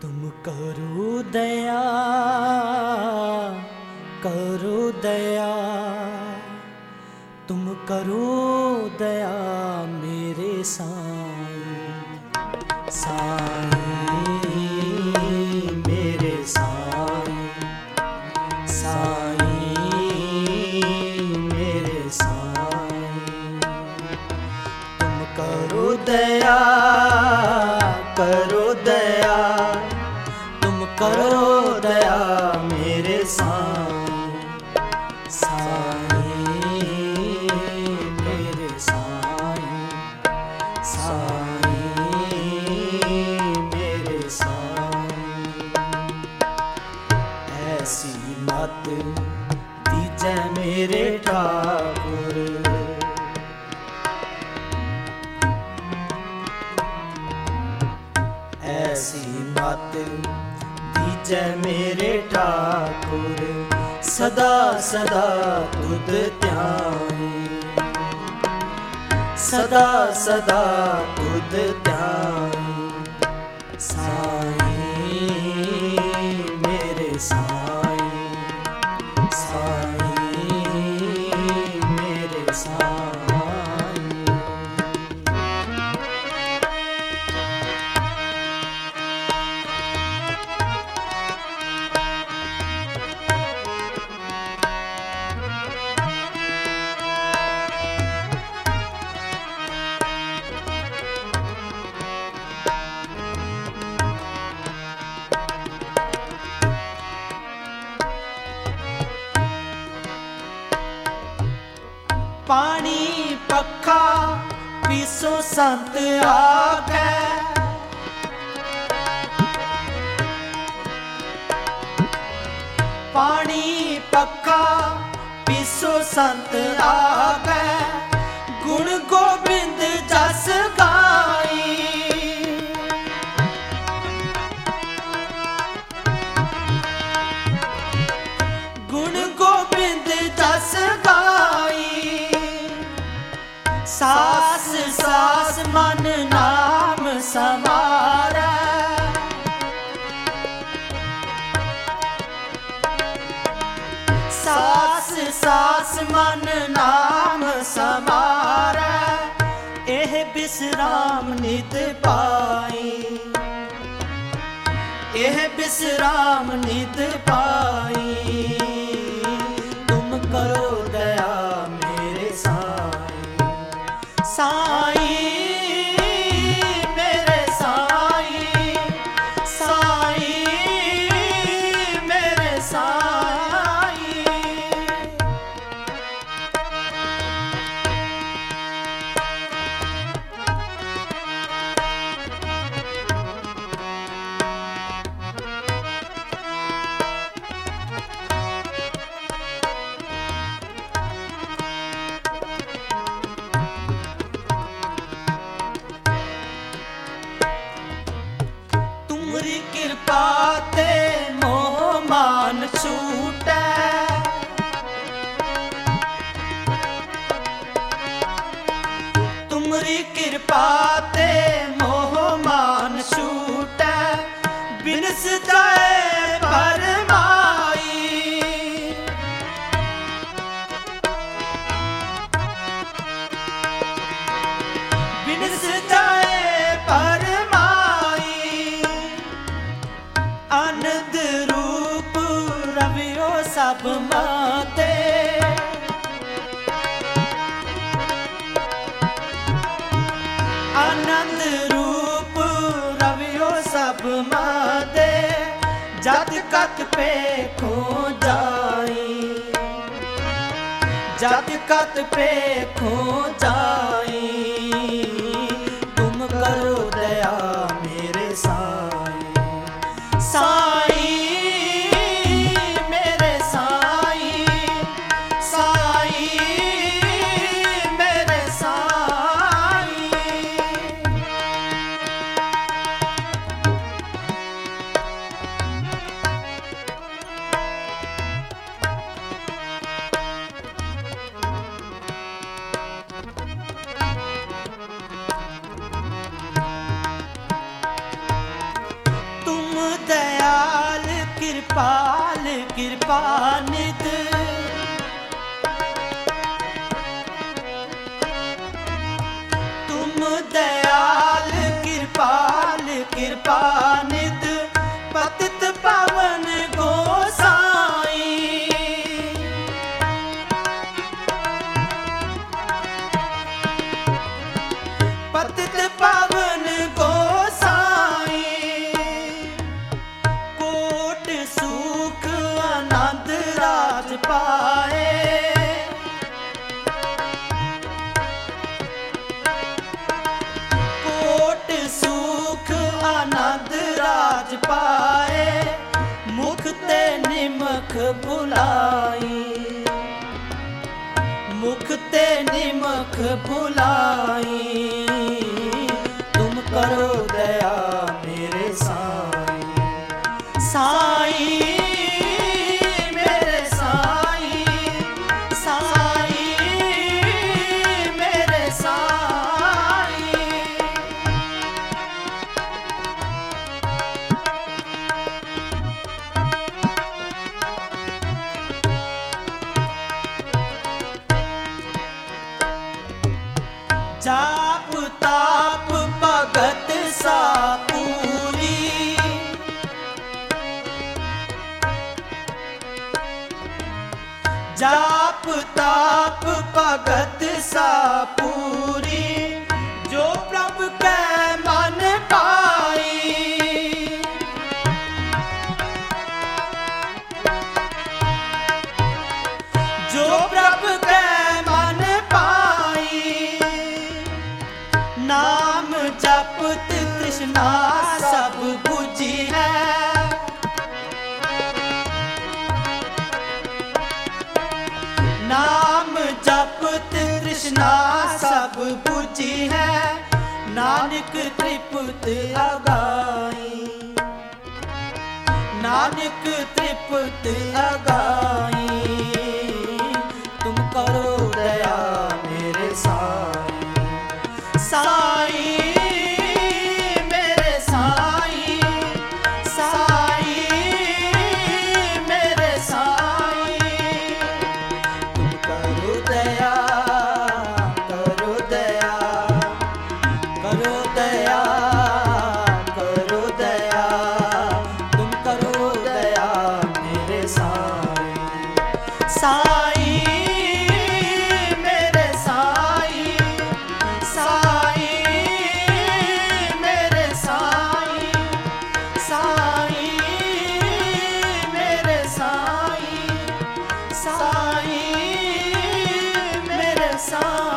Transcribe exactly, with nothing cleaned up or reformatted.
तुम करो दया, करो दया, तुम करो दया मेरे साईं, साईं मेरे साईं, साईं मेरे साईं। तुम करो दया, करो दया, तुम करो दया मेरे साईं, साईं मेरे साईं, साईं मेरे साईं। ऐसी मत दीजै मेरे ठाकुर, ऐसी मत दीजै मेरे ठाकुर, सदा सदा तुद ध्यान, सदा सदा तुद ध्यान। साईं मेरे साईं, साईं मेरे साईं। पानी पक्खा पीसो संत आगे, पानी पक्खा पीसो संत आगे, गुण गोबिंद जस गाई, गुण गोबिंद जस गाई। सास सास मन नाम समारै, सास सास मन नाम समारै, एह बिसराम नित पाई, एह बिसराम नित पाई। तुम करो दया मेरे साईं, साईं मेरे साईं, साईं मेरे साईं। तुमरी कृपा ते मोह मान छूटै, तुमरी कृपा ते मोह मान छूटै, बिनस जाए परमाई, बिनस जाए परमाई। आनंद रूप रवियो सब माते, आनंद रूप रवियो सब माते, जत कत पे खो जाई, जत कत पे खो जाई। तुम करो दया मेरे साईं, साईं मेरे साईं, साईं मेरे साईं। कृपाल कृपानिध तुम दयाल कृपाल कृपानिध पतित पावन गोसाई पतित पावन गोसाई कोट सुख आनंद राज पाए कोट सुख आनंद राज पाए मुख ते निमख भुलाई मुख ते निमख भुलाई तुम करो दया मेरे साईं साईं मेरे साईं साईं मेरे साईं जाप ताप भगत सा पूरी जाप ताप भगत सा पूरी जो प्रभु कै मन पाई जो प्रभु कै मन पाई नाम जपत तृष्णा सब बुझी है नाम जपत तृष्णा सब बुझी है नानक तृप्त अगाई नानक तृप्त अगाई तुम करो दया मेरे साईं साईं मेरे साईं साईं मेरे साईं तुम करो दया करो दया करो दया करो दया तुम करो दया मेरे साईं साईं मेरे साईं साईं मेरे साईं साईं मेरे साईं साईं मेरे साईं